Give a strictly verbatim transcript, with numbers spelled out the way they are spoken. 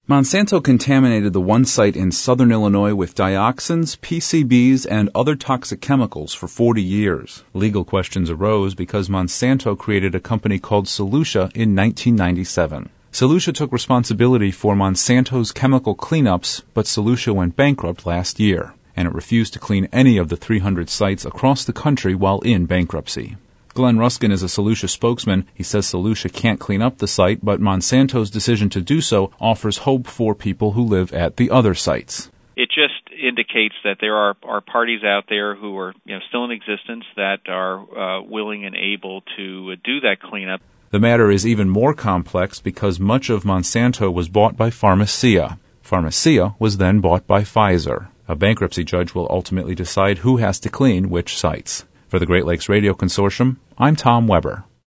Monsanto contaminated the one site in southern Illinois with dioxins, P C Bs, and other toxic chemicals for forty years. Legal questions arose because Monsanto created a company called Solutia in nineteen ninety-seven. Solutia took responsibility for Monsanto's chemical cleanups, but Solutia went bankrupt last year, and it refused to clean any of the three hundred sites across the country while in bankruptcy. Glenn Ruskin is a Solutia spokesman. He says Solutia can't clean up the site, but Monsanto's decision to do so offers hope for people who live at the other sites. It just indicates that there are, are parties out there who are you know, still in existence that are uh, willing and able to uh, do that cleanup. The matter is even more complex because much of Monsanto was bought by Pharmacia. Pharmacia was then bought by Pfizer. A bankruptcy judge will ultimately decide who has to clean which sites. For the Great Lakes Radio Consortium, I'm Tom Weber.